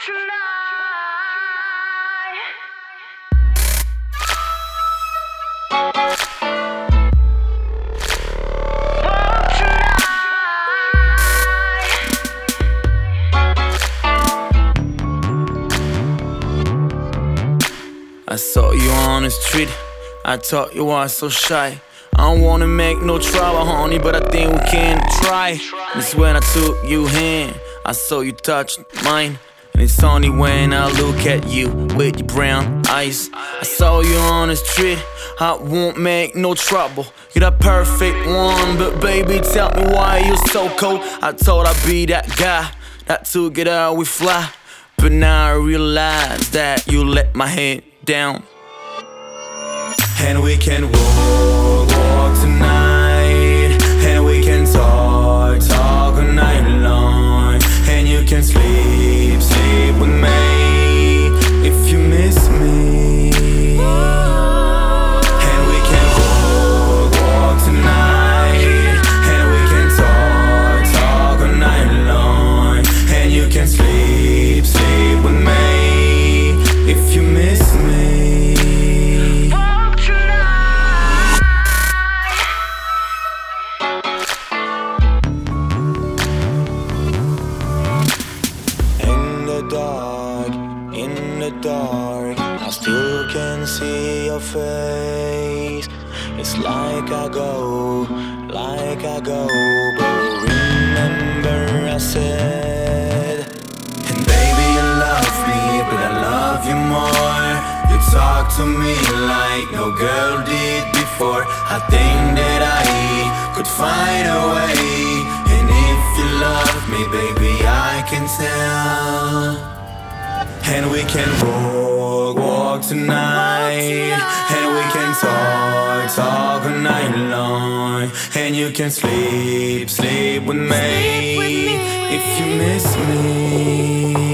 I saw you on the street, I thought you were so shy. I don't wanna make no trouble, honey, but I think we can try. It's when I took your hand, I saw you touch mine. And it's only when I look at you with your brown eyes. I saw you on the street, I won't make no trouble. You're the perfect one, but baby, tell me why you're so cold. I thought I'd be that guy that together we fly, but now I realize that you let my head down. And we can walk tonight, and we can talk all night long. And you can sleep with me if you miss me. And we can walk tonight, and we can talk all night long. And you can sleep with me if you miss me. In the dark, I still can see your face. It's like I go, but remember I said, and baby you love me, but I love you more. You talk to me like no girl did before. I think that I could find a way, and if you love me, baby, I can tell. And we can walk tonight, and we can talk all night long. And you can sleep with me if you miss me.